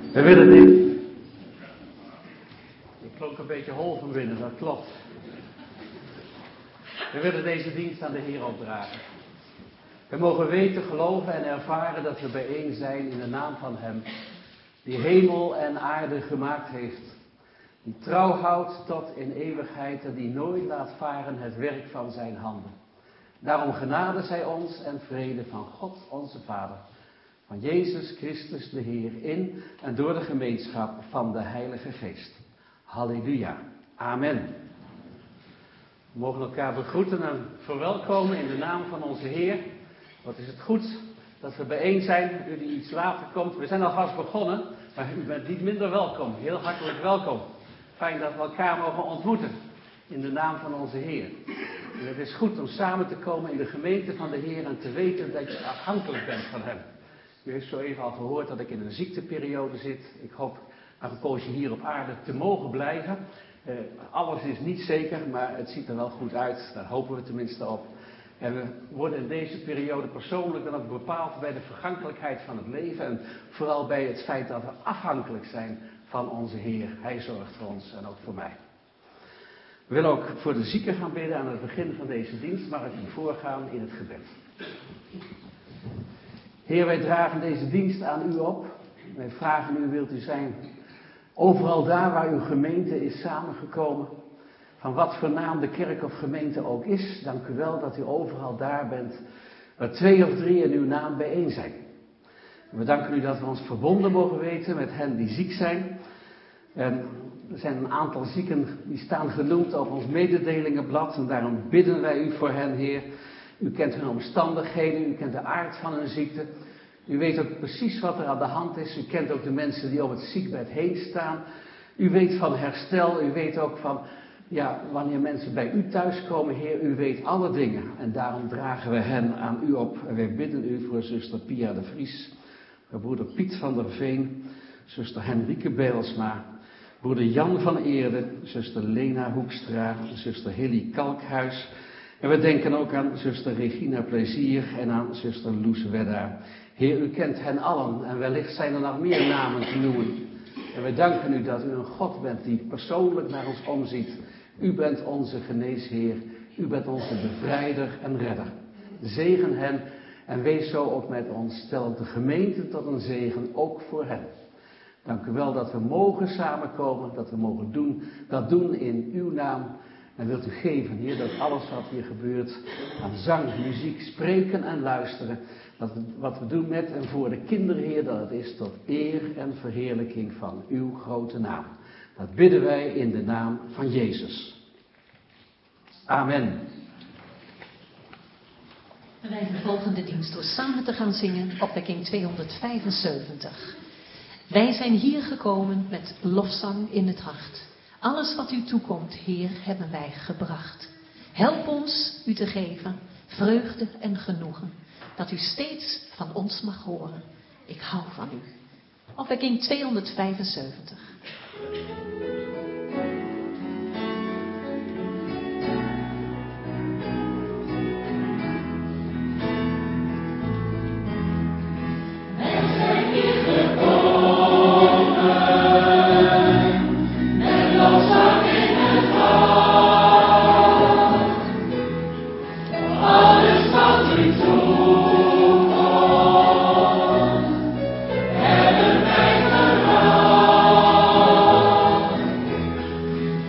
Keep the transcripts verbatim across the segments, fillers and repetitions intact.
We willen dit. Ik klonk een beetje hol van binnen, dat klopt. We willen deze dienst aan de Heer opdragen. We mogen weten, geloven en ervaren dat we bijeen zijn in de naam van Hem, die hemel en aarde gemaakt heeft, die trouw houdt tot in eeuwigheid en die nooit laat varen het werk van zijn handen. Daarom genade zij ons en vrede van God onze Vader, van Jezus Christus de Heer, in en door de gemeenschap van de Heilige Geest. Halleluja. Amen. We mogen elkaar begroeten en verwelkomen in de naam van onze Heer. Wat is het goed dat we bijeen zijn, u die iets later komt. We zijn alvast begonnen, maar u bent niet minder welkom. Heel hartelijk welkom. Fijn dat we elkaar mogen ontmoeten in de naam van onze Heer. En het is goed om samen te komen in de gemeente van de Heer en te weten dat je afhankelijk bent van Hem. U heeft zo even al gehoord dat ik in een ziekteperiode zit. Ik hoop nog een poosje hier op aarde te mogen blijven. Uh, alles is niet zeker, maar het ziet er wel goed uit. Daar hopen we tenminste op. En we worden in deze periode persoonlijk dan ook bepaald bij de vergankelijkheid van het leven. En vooral bij het feit dat we afhankelijk zijn van onze Heer. Hij zorgt voor ons en ook voor mij. We willen ook voor de zieken gaan bidden aan het begin van deze dienst. Mag ik u voorgaan in het gebed. Heer, wij dragen deze dienst aan u op. Wij vragen u, wilt u zijn overal daar waar uw gemeente is samengekomen. Van wat voor naam de kerk of gemeente ook is. Dank u wel dat u overal daar bent waar twee of drie in uw naam bijeen zijn. We danken u dat we ons verbonden mogen weten met hen die ziek zijn. En er zijn een aantal zieken die staan genoemd op ons mededelingenblad. En daarom bidden wij u voor hen, Heer. U kent hun omstandigheden, u kent de aard van hun ziekte. U weet ook precies wat er aan de hand is. U kent ook de mensen die op het ziekbed heen staan. U weet van herstel, u weet ook van, ja, wanneer mensen bij u thuiskomen, Heer, u weet alle dingen. En daarom dragen we hen aan u op. En wij bidden u voor zuster Pia de Vries, voor broeder Piet van der Veen, zuster Henrike Bijlsma, broeder Jan van Eerde, zuster Lena Hoekstra, zuster Hilly Kalkhuis. En we denken ook aan zuster Regina Plezier en aan zuster Loes Wedda. Heer, u kent hen allen en wellicht zijn er nog meer namen te noemen. En we danken u dat u een God bent die persoonlijk naar ons omziet. U bent onze geneesheer, u bent onze bevrijder en redder. Zegen hen en wees zo ook met ons. Stel de gemeente tot een zegen, ook voor hen. Dank u wel dat we mogen samenkomen, dat we mogen doen, dat doen in uw naam. En wilt u geven, Heer, dat alles wat hier gebeurt aan zang, muziek, spreken en luisteren, dat we, wat we doen met en voor de kinderen, Heer, dat het is tot eer en verheerlijking van uw grote naam. Dat bidden wij in de naam van Jezus. Amen. En wij vervolgen de dienst door samen te gaan zingen, opwekking tweehonderdvijfenzeventig. Wij zijn hier gekomen met lofzang in het hart. Alles wat u toekomt, Heer, hebben wij gebracht. Help ons u te geven, vreugde en genoegen, dat u steeds van ons mag horen. Ik hou van u. Opwekking tweehonderdvijfenzeventig. Hebben wij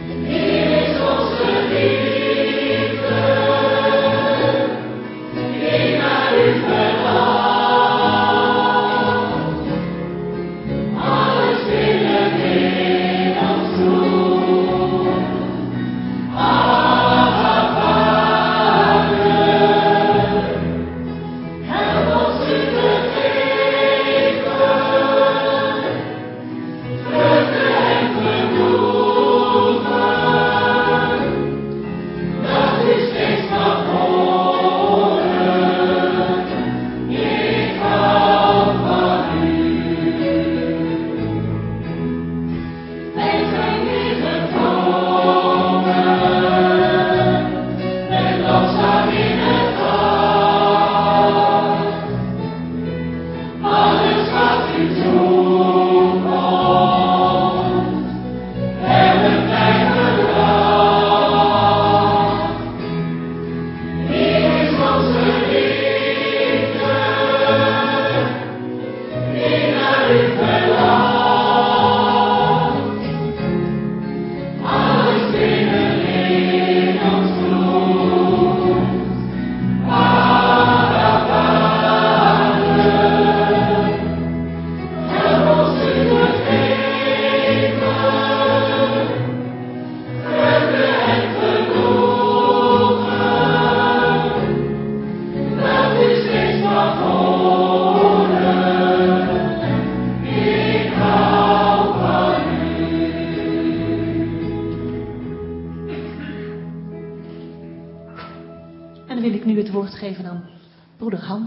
woord geven aan broeder Han.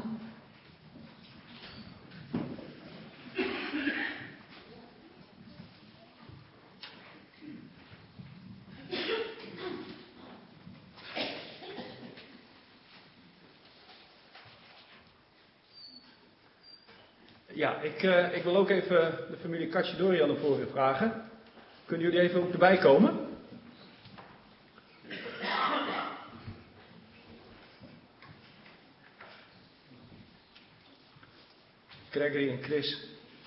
Ja, ik, uh, ik wil ook even de familie Cacciadorian naar voren vragen. Kunnen jullie even ook erbij komen? Gregory en Chris.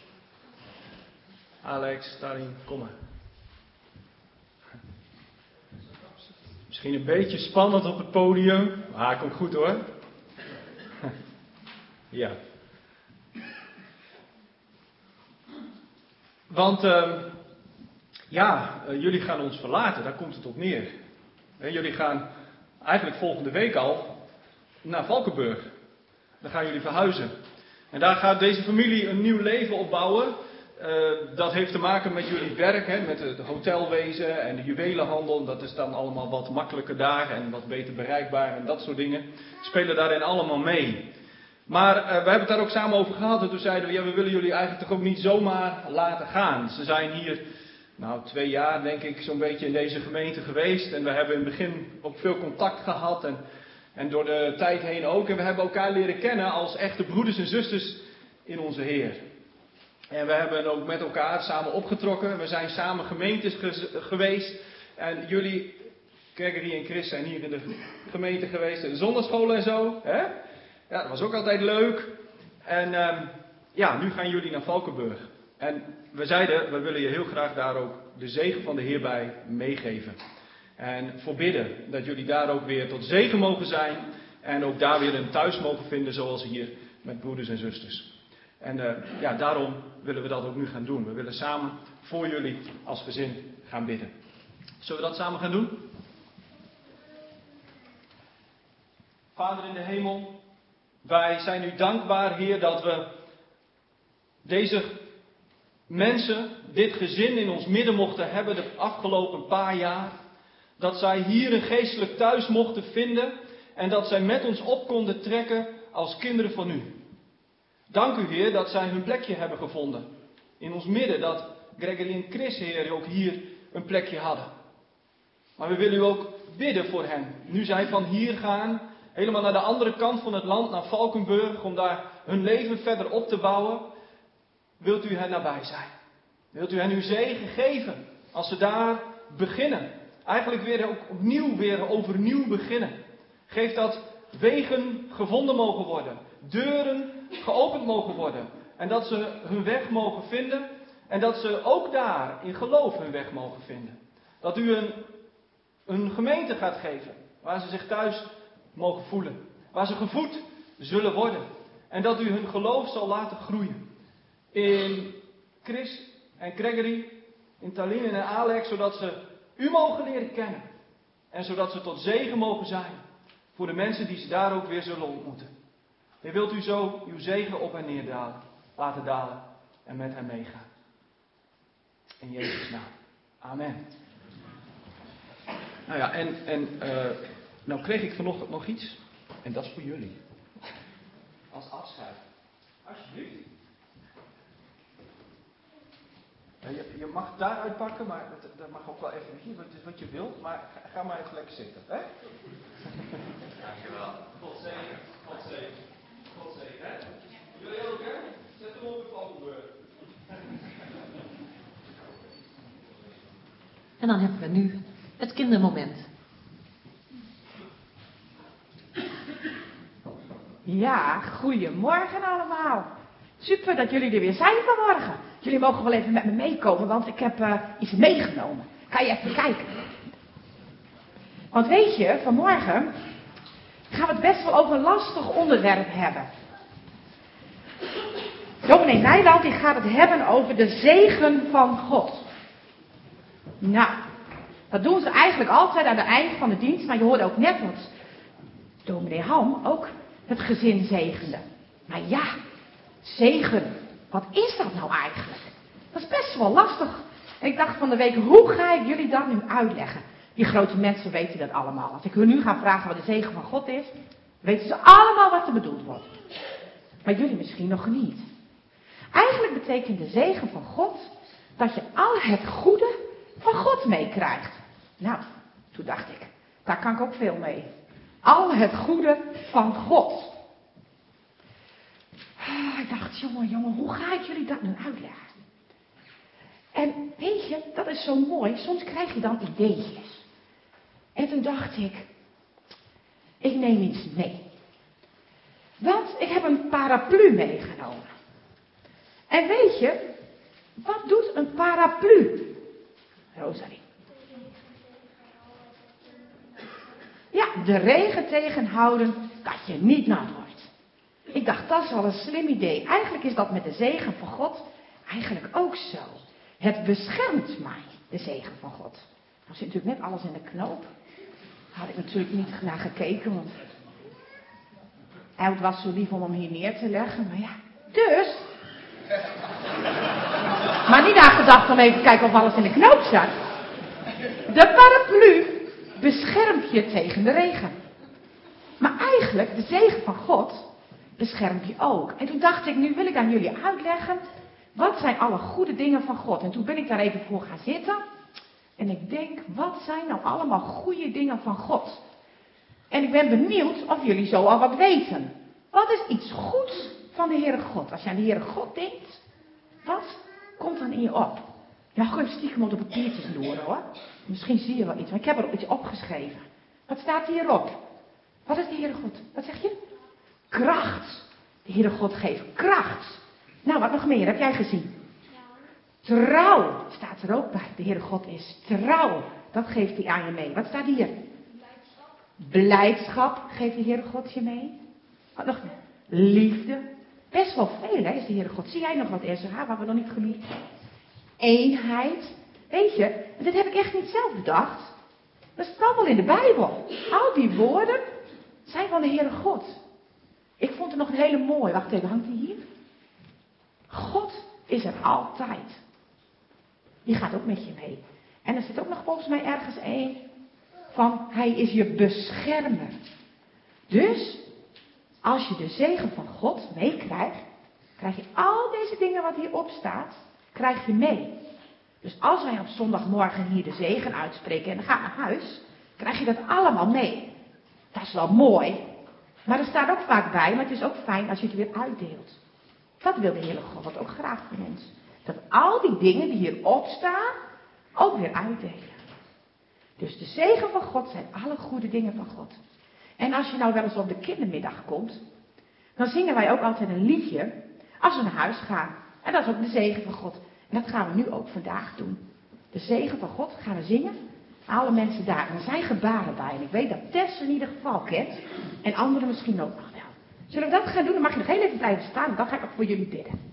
Alex, Tarin, kom maar. Misschien een beetje spannend op het podium. Maar komt goed hoor. Ja. Want uh, ja, uh, jullie gaan ons verlaten, daar komt het op neer. En jullie gaan eigenlijk volgende week al naar Valkenburg. Daar gaan jullie verhuizen. En daar gaat deze familie een nieuw leven opbouwen. Uh, dat heeft te maken met jullie werk, hè, met het hotelwezen en de juwelenhandel. Dat is dan allemaal wat makkelijker daar en wat beter bereikbaar en dat soort dingen. Spelen daarin allemaal mee. Maar uh, we hebben het daar ook samen over gehad en toen zeiden we, ja, we willen jullie eigenlijk toch ook niet zomaar laten gaan. Ze zijn hier, nou, twee jaar denk ik zo'n beetje in deze gemeente geweest. En we hebben in het begin ook veel contact gehad en, en door de tijd heen ook. En we hebben elkaar leren kennen als echte broeders en zusters in onze Heer. En we hebben ook met elkaar samen opgetrokken. We zijn samen gemeentes ge- geweest. En jullie, Gregory en Chris, zijn hier in de gemeente geweest. In de zondagscholen en zo, hè? Ja, dat was ook altijd leuk. En uh, ja, nu gaan jullie naar Valkenburg. En we zeiden, we willen je heel graag daar ook de zegen van de Heer bij meegeven. En voorbidden dat jullie daar ook weer tot zegen mogen zijn. En ook daar weer een thuis mogen vinden zoals hier met broeders en zusters. En uh, ja, daarom willen we dat ook nu gaan doen. We willen samen voor jullie als gezin gaan bidden. Zullen we dat samen gaan doen? Vader in de hemel. Wij zijn u dankbaar, Heer, dat we deze mensen, dit gezin in ons midden mochten hebben de afgelopen paar jaar. Dat zij hier een geestelijk thuis mochten vinden en dat zij met ons op konden trekken als kinderen van u. Dank u, Heer, dat zij hun plekje hebben gevonden in ons midden. Dat Gregory en Chris, Heer, ook hier een plekje hadden. Maar we willen u ook bidden voor hen. Nu zij van hier gaan, helemaal naar de andere kant van het land, naar Valkenburg, om daar hun leven verder op te bouwen. Wilt u hen nabij zijn? Wilt u hen uw zegen geven als ze daar beginnen? Eigenlijk weer ook opnieuw, weer overnieuw beginnen. Geef dat wegen gevonden mogen worden. Deuren geopend mogen worden. En dat ze hun weg mogen vinden. En dat ze ook daar in geloof hun weg mogen vinden. Dat u een, een gemeente gaat geven. Waar ze zich thuis mogen voelen. Waar ze gevoed zullen worden. En dat u hun geloof zal laten groeien. In Chris en Gregory. In Taline en Alex. Zodat ze u mogen leren kennen. En zodat ze tot zegen mogen zijn. Voor de mensen die ze daar ook weer zullen ontmoeten. En wilt u zo uw zegen op hen neerdalen. Laten dalen. En met hen meegaan. In Jezus' naam. Amen. Nou ja, en, en uh, nou kreeg ik vanochtend nog iets. En dat is voor jullie. Als afscheid. Alsjeblieft. Ja, je, je mag het daar uitpakken, maar dat, dat mag ook wel even hier, wat, wat je wilt. Maar ga, ga maar even lekker zitten. Hè? Dankjewel. God zegen. God zegen. God zegen. Hè? Jullie ook, hè? Zet hem op in Valkenburg. En dan hebben we nu het kindermoment. Ja, goedemorgen allemaal. Super dat jullie er weer zijn vanmorgen. Jullie mogen wel even met me meekomen, want ik heb uh, iets meegenomen. Ga je even kijken. Want weet je, vanmorgen gaan we het best wel over een lastig onderwerp hebben. Dominee Nijland die gaat het hebben over de zegen van God. Nou, dat doen ze eigenlijk altijd aan het eind van de dienst. Maar je hoorde ook net dat dominee Han ook het gezin zegende. Maar ja, zegen, wat is dat nou eigenlijk? Dat is best wel lastig. En ik dacht van de week, hoe ga ik jullie dat nu uitleggen? Die grote mensen weten dat allemaal. Als ik hun nu ga vragen wat de zegen van God is, Weten ze allemaal wat er bedoeld wordt. Maar jullie misschien nog niet. Eigenlijk betekent de zegen van God dat je al het goede van God meekrijgt. Nou, toen dacht ik, daar kan ik ook veel mee. Al het goede van God. Oh, ik dacht, jongen, jongen, hoe ga ik jullie dat nu uitleggen? En weet je, dat is zo mooi. Soms krijg je dan ideetjes. En toen dacht ik, ik neem iets mee. Want ik heb een paraplu meegenomen. En weet je, wat doet een paraplu? Rosalie. Ja, de regen tegenhouden dat je niet nat wordt. Ik dacht, dat is wel een slim idee. Eigenlijk is dat met de zegen van God eigenlijk ook zo. Het beschermt mij, de zegen van God. Nou zit natuurlijk net alles in de knoop. Daar had ik natuurlijk niet naar gekeken, want Eilt was zo lief om hem hier neer te leggen. Maar ja, dus. Maar niet aan gedacht om even te kijken of alles in de knoop zat. De paraplu beschermt je tegen de regen. Maar eigenlijk, de zegen van God beschermt je ook. En toen dacht ik, nu wil ik aan jullie uitleggen, wat zijn alle goede dingen van God? En toen ben ik daar even voor gaan zitten. En ik denk, wat zijn nou allemaal goede dingen van God? En ik ben benieuwd of jullie zo al wat weten. Wat is iets goeds van de Heere God? Als je aan de Heere God denkt, wat komt dan in je op? Je mag gewoon stiekem op de papiertjes loeren hoor. Misschien zie je wel iets, maar ik heb er iets opgeschreven. Wat staat hierop? Wat is de Heere God? Wat zeg je? Kracht. De Heere God geeft kracht. Nou, wat nog meer heb jij gezien? Trouw staat er ook bij. De Heere God is trouw. Dat geeft hij aan je mee. Wat staat hier? Blijdschap. Blijdschap geeft de Heere God je mee. Wat nog meer? Liefde. Best wel veel, hè, is de Heere God. Zie jij nog wat, Ezra, wat we nog niet genoemd hebben? Eenheid. Weet je, dit heb ik echt niet zelf bedacht. Dat staat allemaal in de Bijbel. Al die woorden zijn van de Heere God. Ik vond er nog een hele mooie. Wacht even, hangt die hier? God is er altijd. Die gaat ook met je mee. En er zit ook nog volgens mij ergens één van, hij is je beschermer. Dus, als je de zegen van God meekrijgt, krijg je al deze dingen wat hierop staat, krijg je mee. Dus als wij op zondagmorgen hier de zegen uitspreken en dan gaat naar huis, krijg je dat allemaal mee. Dat is wel mooi. Maar er staat ook vaak bij, maar het is ook fijn als je het weer uitdeelt. Dat wil de Heere God ook graag van ons. Dat al die dingen die hierop staan, ook weer uitdelen. Dus de zegen van God zijn alle goede dingen van God. En als je nou wel eens op de kindermiddag komt, dan zingen wij ook altijd een liedje als we naar huis gaan. En dat is ook de zegen van God. En dat gaan we nu ook vandaag doen. De zegen van God gaan we zingen. Alle mensen daar. En er zijn gebaren bij. En ik weet dat Tess in ieder geval kent. En anderen misschien ook nog wel. Zullen we dat gaan doen? Dan mag je nog heel even blijven staan. En dan ga ik ook voor jullie bidden.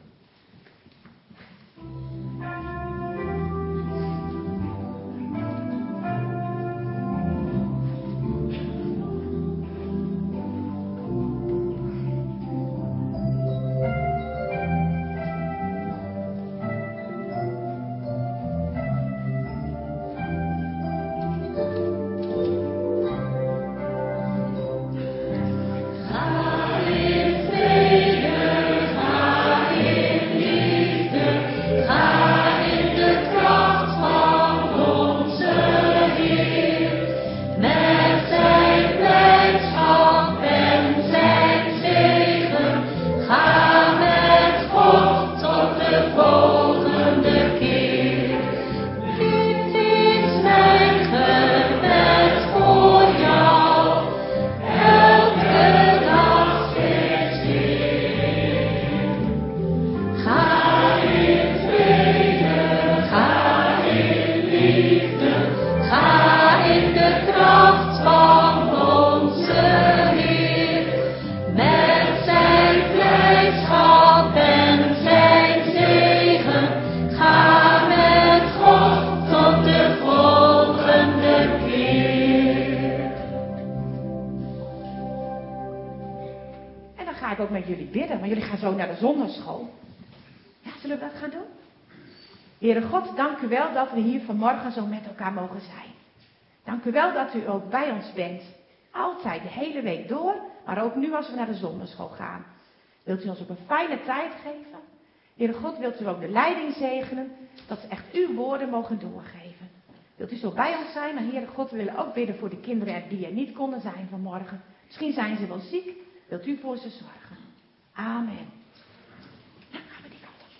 Heere God, dank u wel dat we hier vanmorgen zo met elkaar mogen zijn. Dank u wel dat u ook bij ons bent. Altijd, de hele week door, Maar ook nu als we naar de zonderschool gaan. Wilt u ons op een fijne tijd geven? Heere God, wilt u ook de leiding zegenen, dat ze echt uw woorden mogen doorgeven. Wilt u zo bij ons zijn? Maar Heere God, we willen ook bidden voor de kinderen die er niet konden zijn vanmorgen. Misschien zijn ze wel ziek. Wilt u voor ze zorgen? Amen. Dan gaan we die kant op.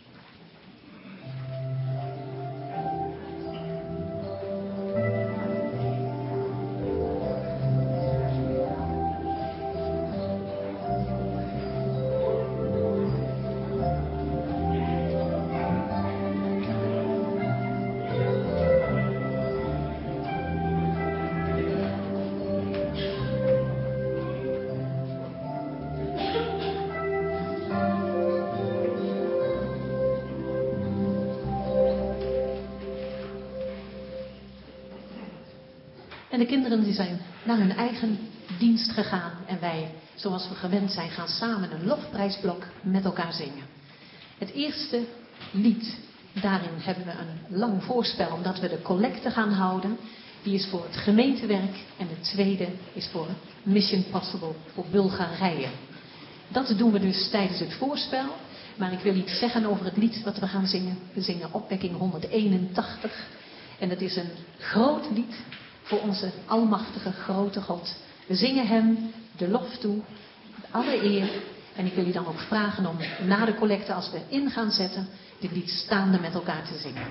En de kinderen die zijn naar hun eigen dienst gegaan. En wij, zoals we gewend zijn, gaan samen een lofprijsblok met elkaar zingen. Het eerste lied, daarin hebben we een lang voorspel, omdat we de collecte gaan houden. Die is voor het gemeentewerk. En de tweede is voor Mission Possible, voor Bulgarije. Dat doen we dus tijdens het voorspel. Maar ik wil iets zeggen over het lied wat we gaan zingen. We zingen opwekking honderdeenentachtig. En dat is een groot lied voor onze almachtige grote God. We zingen hem de lof toe, alle eer. En ik wil u dan ook vragen om na de collecte, als we in gaan zetten, dit lied staande met elkaar te zingen.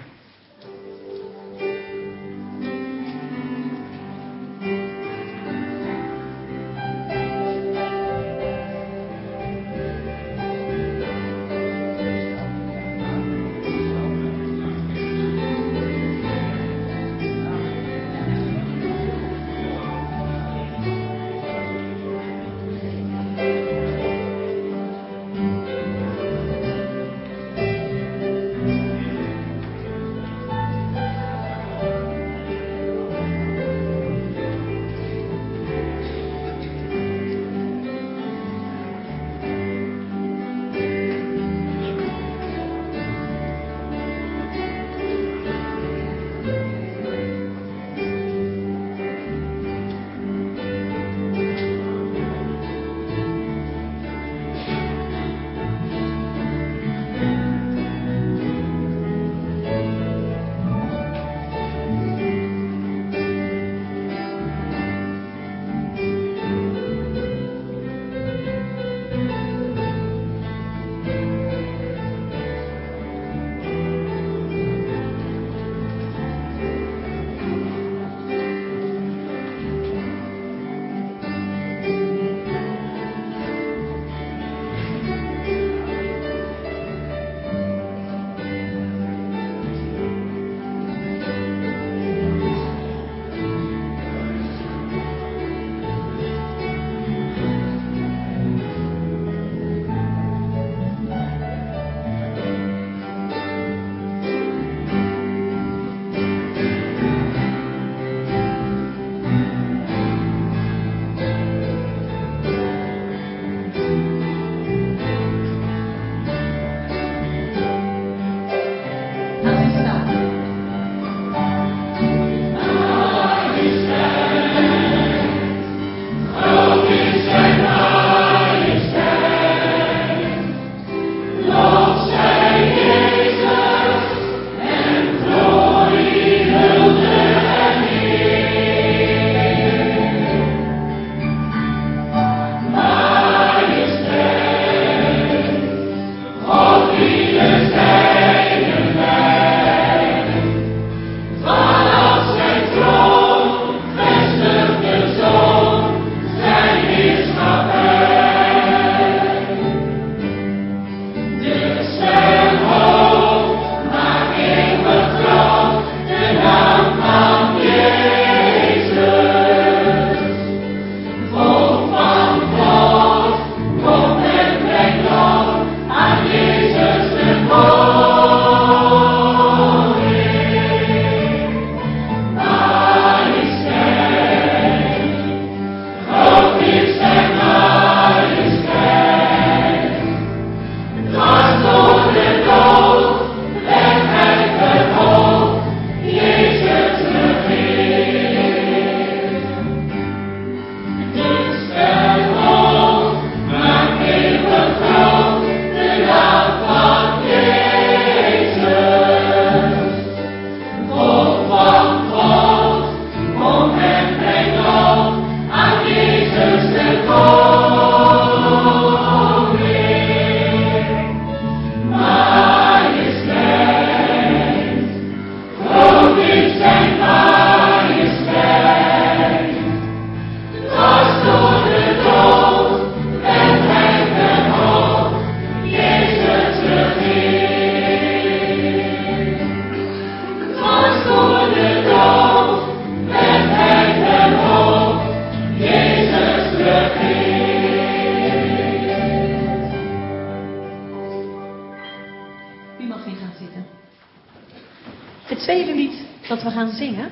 Het tweede lied dat we gaan zingen,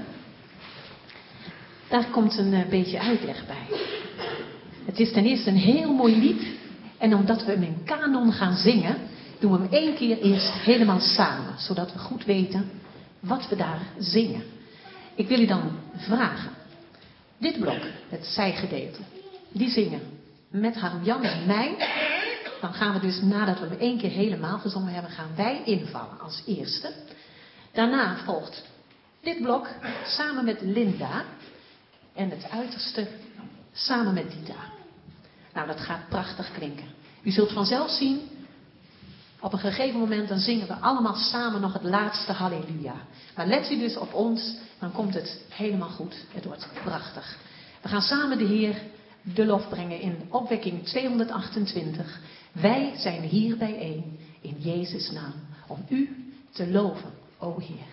daar komt een uh, beetje uitleg bij. Het is ten eerste een heel mooi lied. En omdat we hem in kanon gaan zingen, doen we hem één keer eerst helemaal samen. Zodat we goed weten wat we daar zingen. Ik wil u dan vragen. Dit blok, het zijgedeelte, die zingen met Harm-Jan en mij. Dan gaan we dus, nadat we hem één keer helemaal gezongen hebben, gaan wij invallen als eerste. Daarna volgt dit blok samen met Linda. En het uiterste samen met Dita. Nou, dat gaat prachtig klinken. U zult vanzelf zien, op een gegeven moment dan zingen we allemaal samen nog het laatste halleluja. Maar let u dus op ons, dan komt het helemaal goed. Het wordt prachtig. We gaan samen de Heer de lof brengen in opwekking tweehonderdachtentwintig. Wij zijn hier bijeen in Jezus' naam om u te loven, o Heer.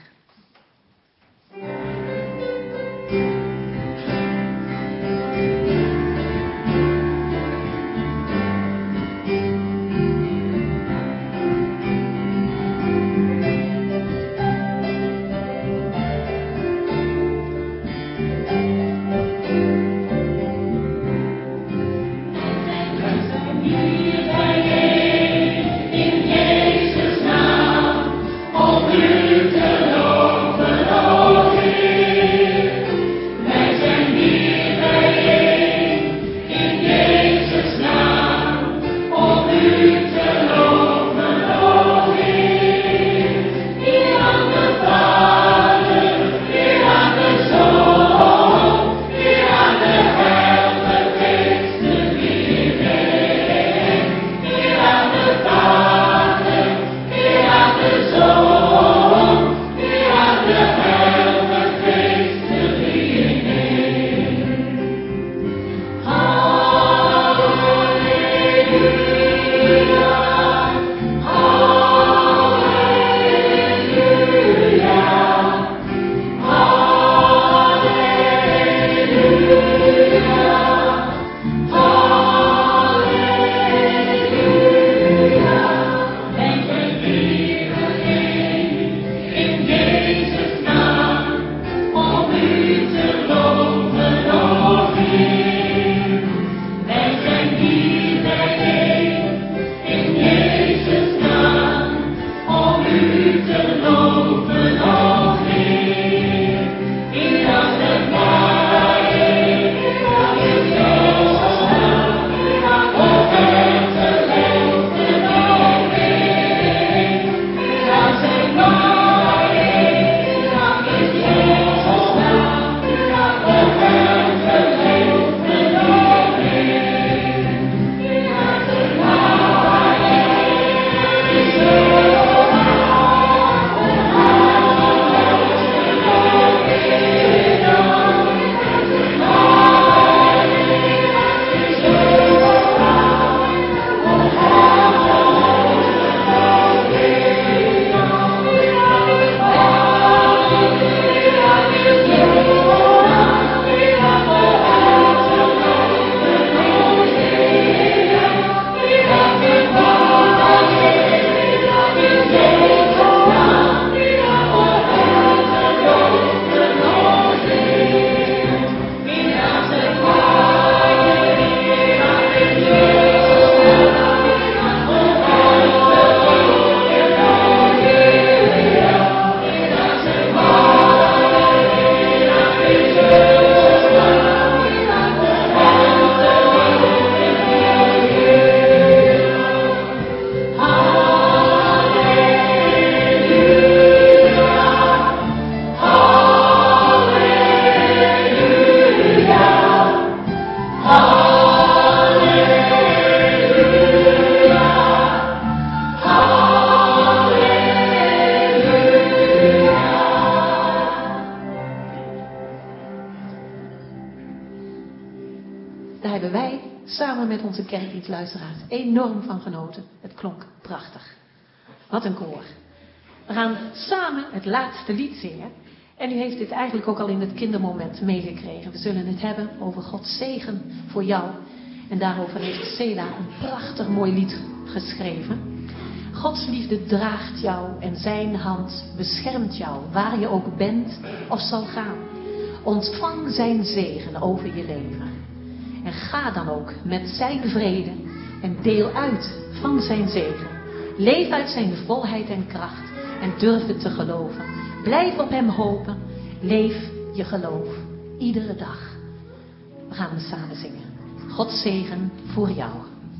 samen met onze kerkdienstluisteraars enorm van genoten. Het klonk prachtig. Wat een koor. We gaan samen het laatste lied zingen. En u heeft dit eigenlijk ook al in het kindermoment meegekregen. We zullen het hebben over Gods zegen voor jou. En daarover heeft Sela een prachtig mooi lied geschreven. Gods liefde draagt jou en zijn hand beschermt jou, waar je ook bent of zal gaan. Ontvang zijn zegen over je leven. En ga dan ook met zijn vrede en deel uit van zijn zegen. Leef uit zijn volheid en kracht en durf het te geloven. Blijf op hem hopen. Leef je geloof iedere dag. We gaan hem samen zingen. Gods zegen voor jou.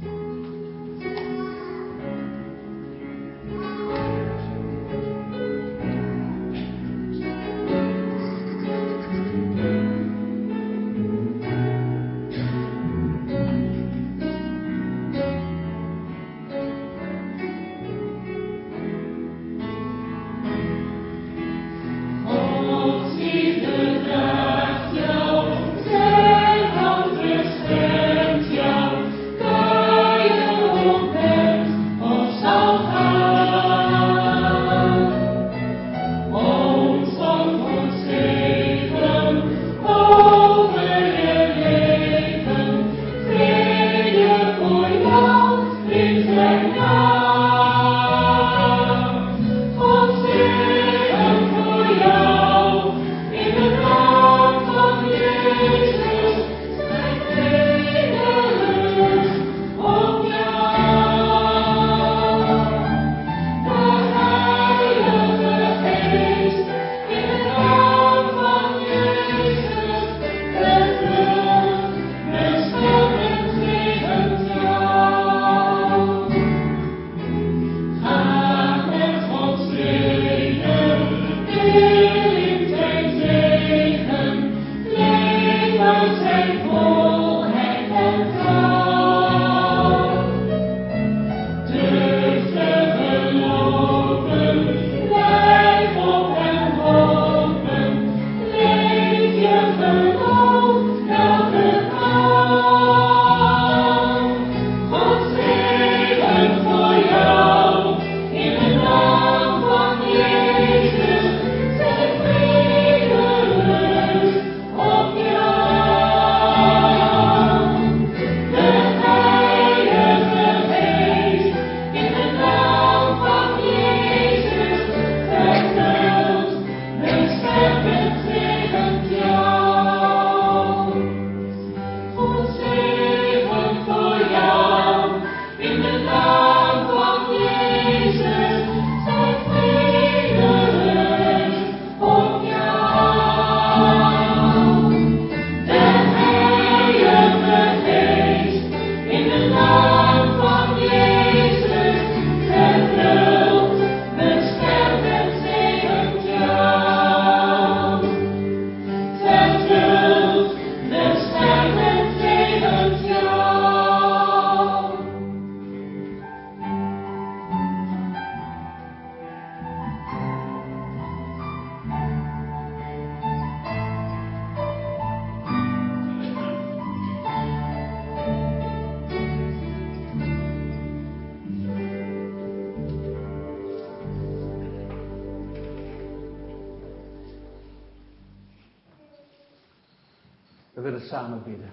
We willen samen bidden.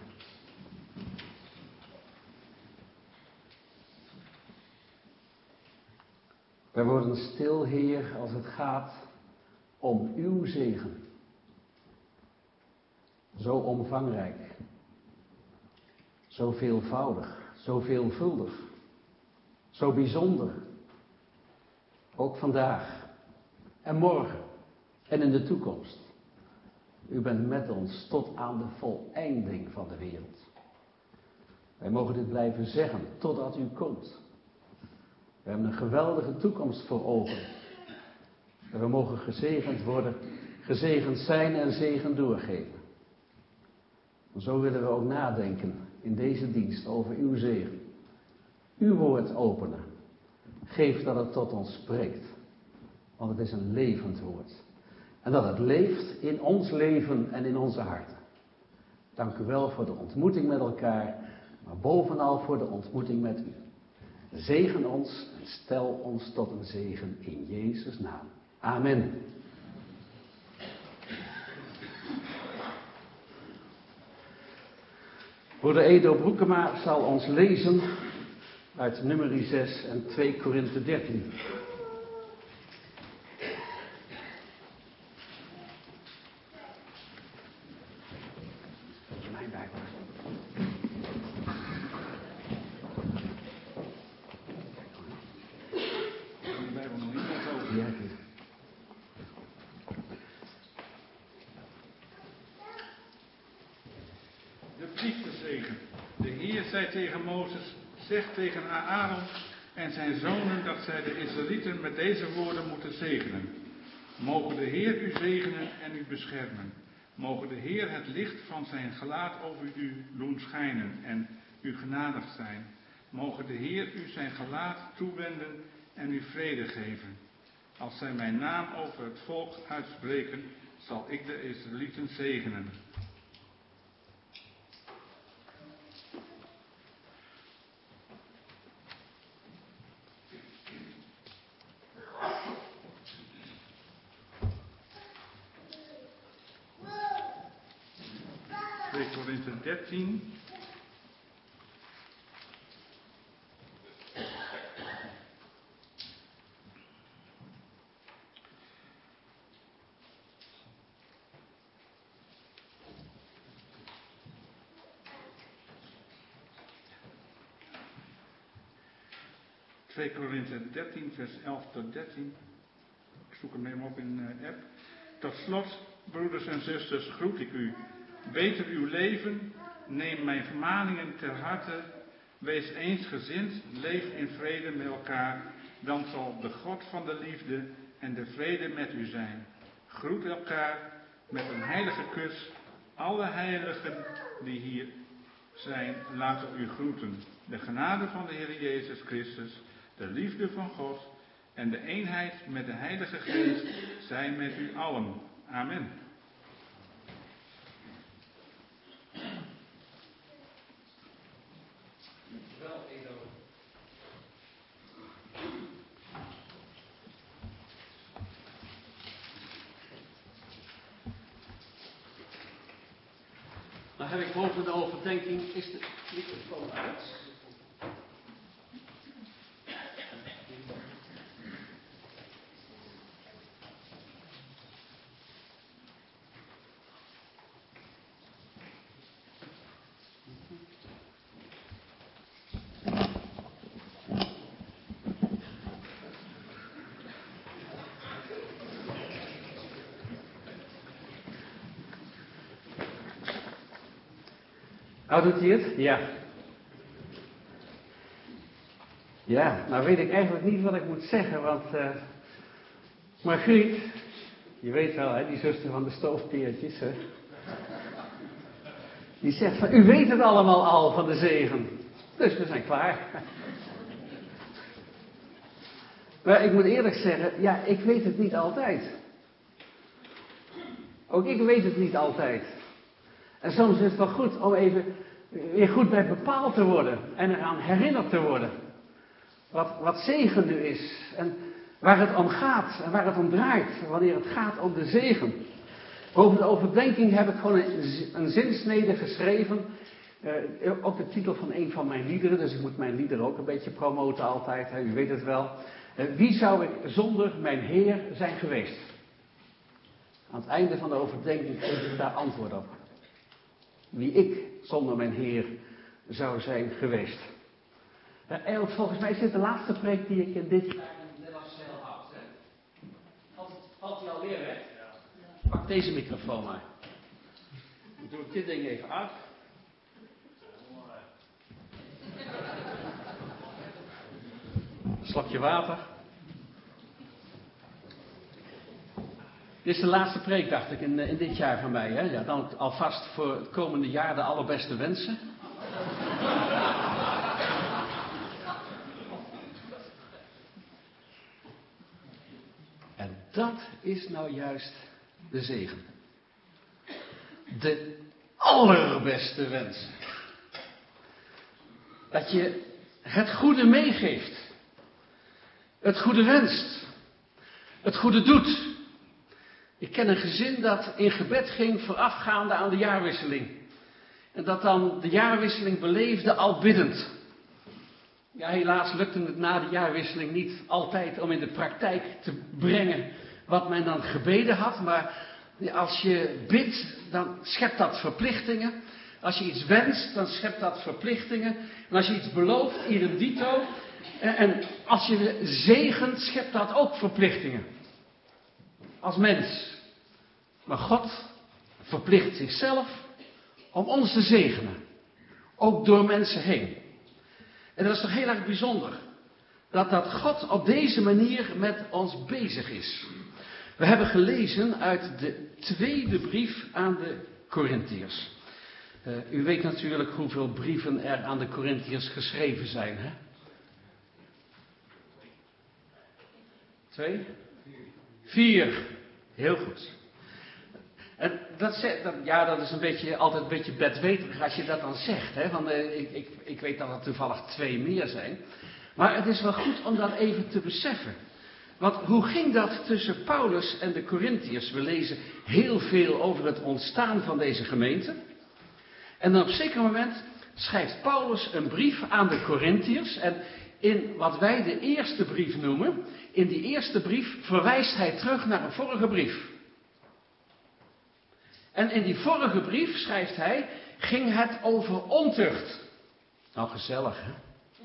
Wij worden stil, Heer, als het gaat om uw zegen. Zo omvangrijk, zo veelvoudig, zo veelvuldig, zo bijzonder. Ook vandaag en morgen en in de toekomst. U bent met ons tot aan de voleinding van de wereld. Wij mogen dit blijven zeggen totdat u komt. We hebben een geweldige toekomst voor ogen. En we mogen gezegend worden, gezegend zijn en zegen doorgeven. En zo willen we ook nadenken in deze dienst over uw zegen. Uw woord openen. Geef dat het tot ons spreekt. Want het is een levend woord. En dat het leeft in ons leven en in onze harten. Dank u wel voor de ontmoeting met elkaar, maar bovenal voor de ontmoeting met u. Zegen ons en stel ons tot een zegen in Jezus' naam. Amen. Broeder Edo Broekema zal ons lezen uit nummer zes en twee Korinthe dertien. Dat is mijn Bijbel. De Bijbel nog niet net over. Ja, De priesterzegen. De Heer zei tegen Mozes, zeg tegen Aaron en zijn zonen dat zij de Israëlieten met deze woorden moeten zegenen. Mogen de Heer u zegenen en u beschermen. Mogen de Heer het licht van zijn gelaat over u doen schijnen en u genadig zijn. Mogen de Heer u zijn gelaat toewenden en u vrede geven. Als zij mijn naam over het volk uitspreken, zal ik de Israëlieten zegenen. twee Korinthe dertien. twee Korinthe dertien, vers elf tot dertien. Ik zoek hem even op in de app. Tot slot, broeders en zusters, groet ik u. Beter uw leven, neem mijn vermaningen ter harte, wees eensgezind, leef in vrede met elkaar, dan zal de God van de liefde en de vrede met u zijn. Groet elkaar met een heilige kus. Alle heiligen die hier zijn, laten u groeten. De genade van de Heer Jezus Christus, de liefde van God en de eenheid met de Heilige Geest zijn met u allen. Amen. Dan heb ik boven de overdenking, is de microfoon uit? Nou, doet hij het? Ja. Ja, nou weet ik eigenlijk niet wat ik moet zeggen, want uh, Margriet, je weet wel, hè, die zuster van de stoofpeertjes, hè, die zegt van, u weet het allemaal al van de zegen, dus we zijn klaar. Maar ik moet eerlijk zeggen, ja, ik weet het niet altijd. Ook ik weet het niet altijd. En soms is het wel goed om even weer goed bij bepaald te worden en eraan herinnerd te worden. Wat, wat zegen nu is en waar het om gaat en waar het om draait wanneer het gaat om de zegen. Boven de overdenking heb ik gewoon een, een zinsnede geschreven. Uh, ook de titel van een van mijn liederen, dus ik moet mijn liederen ook een beetje promoten altijd, hè, u weet het wel. Uh, wie zou ik zonder mijn Heer zijn geweest? Aan het einde van de overdenking geef ik daar antwoord op. Wie ik zonder mijn Heer zou zijn geweest. Uh, en volgens mij is dit de laatste preek die ik in dit jaar in Nederlands heel houd. Valt, valt die alweer weg? Ja. Pak deze microfoon maar. Dan doe ik dit ding even af. Een slokje water. Dit is de laatste preek, dacht ik, in, in dit jaar van mij. Hè? Ja, dan alvast voor het komende jaar de allerbeste wensen. En dat is nou juist de zegen. De allerbeste wensen. Dat je het goede meegeeft. Het goede wenst. Het goede doet. Ik ken een gezin dat in gebed ging voorafgaande aan de jaarwisseling. En dat dan de jaarwisseling beleefde al biddend. Ja, helaas lukte het na de jaarwisseling niet altijd om in de praktijk te brengen wat men dan gebeden had. Maar als je bidt, dan schept dat verplichtingen. Als je iets wenst, dan schept dat verplichtingen. En als je iets belooft, idem dito. En als je zegent, schept dat ook verplichtingen. Als mens. Maar God verplicht zichzelf om ons te zegenen. Ook door mensen heen. En dat is toch heel erg bijzonder. Dat, dat God op deze manier met ons bezig is. We hebben gelezen uit de tweede brief aan de Korintiërs. Uh, u weet natuurlijk hoeveel brieven er aan de Korintiërs geschreven zijn, hè? Twee? Vier. Heel goed. En dat, dat, ja, dat is een beetje, altijd een beetje bedweterig als je dat dan zegt. Hè? Want uh, ik, ik, ik weet dat er toevallig twee meer zijn. Maar het is wel goed om dat even te beseffen. Want hoe ging dat tussen Paulus en de Korintiërs? We lezen heel veel over het ontstaan van deze gemeente. En dan op een zeker moment schrijft Paulus een brief aan de Korintiërs. En in wat wij de eerste brief noemen, in die eerste brief verwijst hij terug naar een vorige brief. En in die vorige brief, schrijft hij, ging het over ontucht. Nou, gezellig, hè?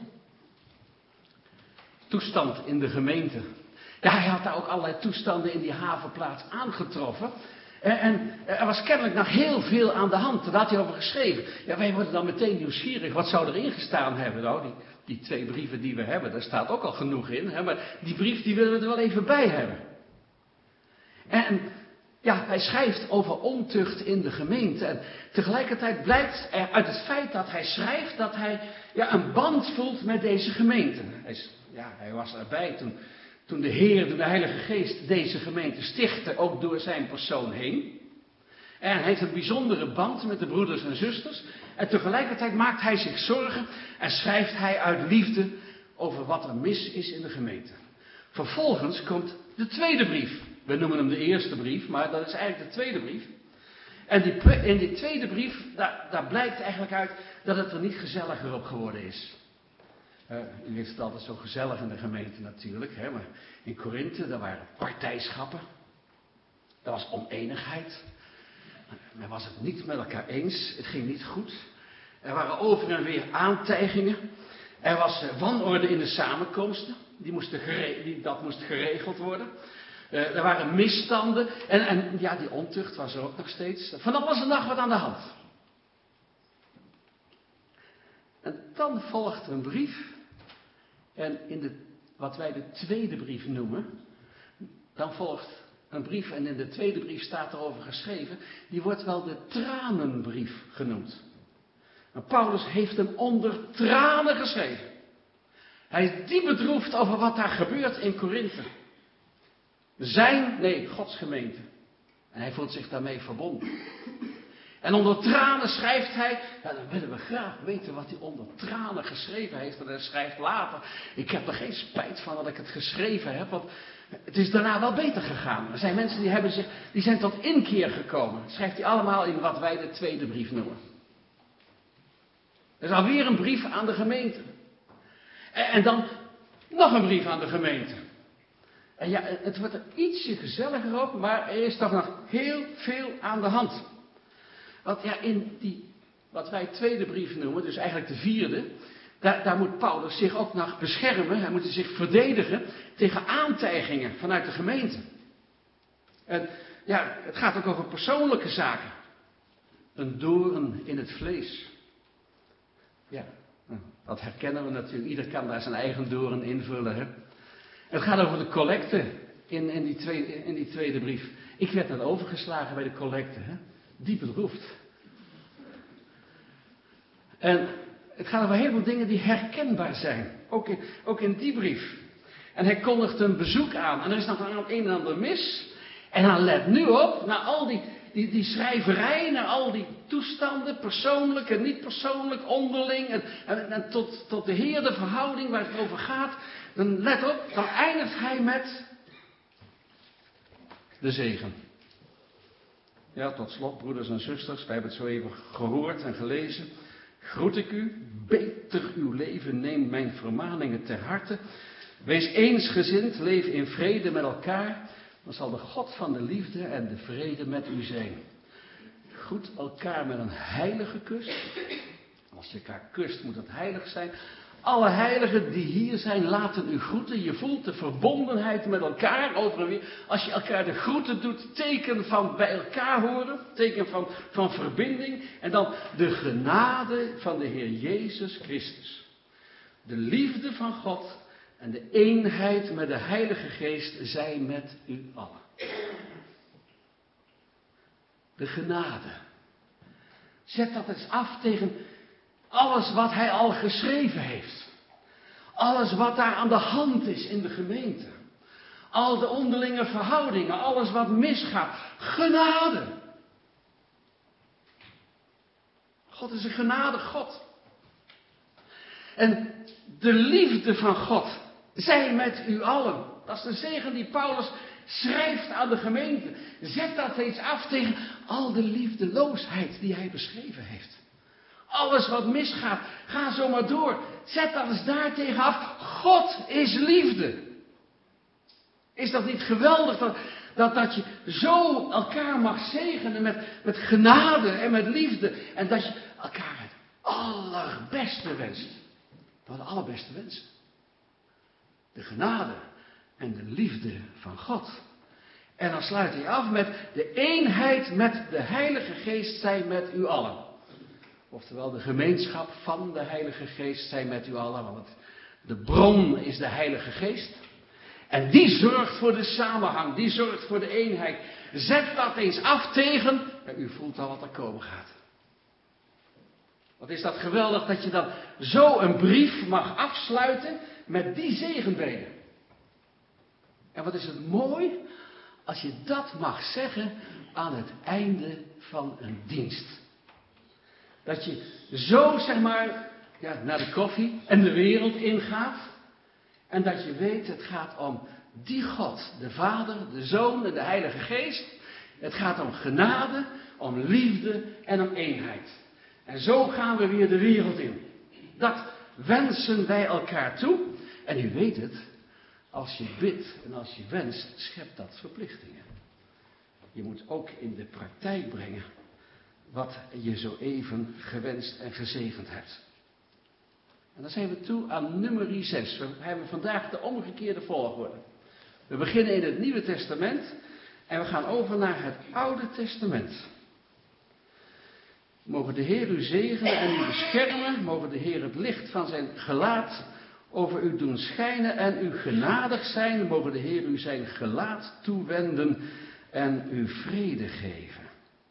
Toestand in de gemeente. Ja, hij had daar ook allerlei toestanden in die havenplaats aangetroffen. En, en er was kennelijk nog heel veel aan de hand. Daar had hij over geschreven. Ja, wij worden dan meteen nieuwsgierig. Wat zou erin gestaan hebben? Nou, die, die twee brieven die we hebben, daar staat ook al genoeg in. Hè? Maar die brief die willen we er wel even bij hebben. En ja, hij schrijft over ontucht in de gemeente. En tegelijkertijd blijkt er uit het feit dat hij schrijft dat hij ja, een band voelt met deze gemeente. Hij, is, ja, hij was erbij toen, toen de Heer, toen de Heilige Geest deze gemeente stichtte, ook door zijn persoon heen. En hij heeft een bijzondere band met de broeders en zusters. En tegelijkertijd maakt hij zich zorgen en schrijft hij uit liefde over wat er mis is in de gemeente. Vervolgens komt de tweede brief. We noemen hem de eerste brief, maar dat is eigenlijk de tweede brief. En die, in die tweede brief, daar, daar blijkt eigenlijk uit dat het er niet gezelliger op geworden is. Uh, u heeft het altijd zo gezellig in de gemeente natuurlijk, hè, maar in Korinthe, daar waren partijschappen. Er was oneenigheid. Men was het niet met elkaar eens, het ging niet goed. Er waren over en weer aantijgingen. Er was uh, wanorde in de samenkomsten, die moesten gere- die, dat moest geregeld worden. Uh, er waren misstanden en, en ja, die ontucht was er ook nog steeds. Van alles en nog wat aan de hand. En dan volgt een brief. En in de, wat wij de tweede brief noemen, dan volgt een brief en in de tweede brief staat erover geschreven, die wordt wel de tranenbrief genoemd. En Paulus heeft hem onder tranen geschreven. Hij is diep bedroefd over wat daar gebeurt in Korinthe. Zijn, nee, Gods gemeente. En hij voelt zich daarmee verbonden. En onder tranen schrijft hij, ja, dan willen we graag weten wat hij onder tranen geschreven heeft. En hij schrijft later, ik heb er geen spijt van dat ik het geschreven heb, want het is daarna wel beter gegaan. Er zijn mensen die, hebben zich, die zijn tot inkeer gekomen. Dat schrijft hij allemaal in wat wij de tweede brief noemen. Er is alweer een brief aan de gemeente. En, en dan nog een brief aan de gemeente. En ja, het wordt er ietsje gezelliger op, maar er is toch nog heel veel aan de hand. Want ja, in die, wat wij tweede brief noemen, dus eigenlijk de vierde, daar, daar moet Paulus zich ook nog beschermen. Hij moet zich verdedigen tegen aantijgingen vanuit de gemeente. En ja, het gaat ook over persoonlijke zaken. Een doorn in het vlees. Ja, dat herkennen we natuurlijk. Ieder kan daar zijn eigen doorn invullen, hè. Het gaat over de collecte in, in, die tweede, in die tweede brief. Ik werd net overgeslagen bij de collecte, hè. Diep bedroefd. En het gaat over heel veel dingen die herkenbaar zijn. Ook in, ook in die brief. En hij kondigt een bezoek aan. En er is nog een en ander mis. En dan let nu op, naar al die, die, die schrijverij, naar al die toestanden, persoonlijk en niet persoonlijk, onderling. En, en, en tot, tot de Heer, de verhouding waar het over gaat. Dan let op, dan eindigt hij met de zegen. Ja, tot slot, broeders en zusters, wij hebben het zo even gehoord en gelezen. groet ik u. Beter uw leven, neem mijn vermaningen ter harte. Wees eensgezind, leef in vrede met elkaar. Dan zal de God van de liefde en de vrede met u zijn. Groet elkaar met een heilige kus. Als je elkaar kust, moet het heilig zijn. Alle heiligen die hier zijn, laten u groeten. Je voelt de verbondenheid met elkaar over en weer. Als je elkaar de groeten doet, teken van bij elkaar horen. Teken van, van verbinding. En dan de genade van de Heer Jezus Christus. De liefde van God en de eenheid met de Heilige Geest zij met u allen. De genade. Zet dat eens af tegen alles wat hij al geschreven heeft. Alles wat daar aan de hand is in de gemeente. Al de onderlinge verhoudingen, alles wat misgaat. Genade. God is een genadig God. En de liefde van God zij met u allen. Dat is de zegen die Paulus schrijft aan de gemeente. Zet dat eens af tegen al de liefdeloosheid die hij beschreven heeft. Alles wat misgaat, ga zo maar door. Zet dat eens daar tegen af. God is liefde. Is dat niet geweldig dat, dat, dat je zo elkaar mag zegenen met, met genade en met liefde. En dat je elkaar het allerbeste wenst. Wat de allerbeste wensen. De genade en de liefde van God. En dan sluit hij af met de eenheid met de Heilige Geest zij met u allen. Oftewel de gemeenschap van de Heilige Geest zij met u allen. Want de bron is de Heilige Geest. En die zorgt voor de samenhang. Die zorgt voor de eenheid. Zet dat eens af tegen. En u voelt al wat er komen gaat. Wat is dat geweldig dat je dan zo een brief mag afsluiten met die zegenbeden. En wat is het mooi als je dat mag zeggen aan het einde van een dienst. Dat je zo, zeg maar, ja, naar de koffie en de wereld ingaat. En dat je weet, het gaat om die God, de Vader, de Zoon en de Heilige Geest. Het gaat om genade, om liefde en om eenheid. En zo gaan we weer de wereld in. Dat wensen wij elkaar toe. En u weet het, als je bidt en als je wenst, schept dat verplichtingen. Je moet ook in de praktijk brengen wat je zo even gewenst en gezegend hebt. En dan zijn we toe aan nummer zes. We hebben vandaag de omgekeerde volgorde. We beginnen in het Nieuwe Testament en we gaan over naar het Oude Testament. Mogen de Heer u zegenen en u beschermen. Mogen de Heer het licht van zijn gelaat over u doen schijnen en u genadig zijn. Mogen de Heer u zijn gelaat toewenden en u vrede geven.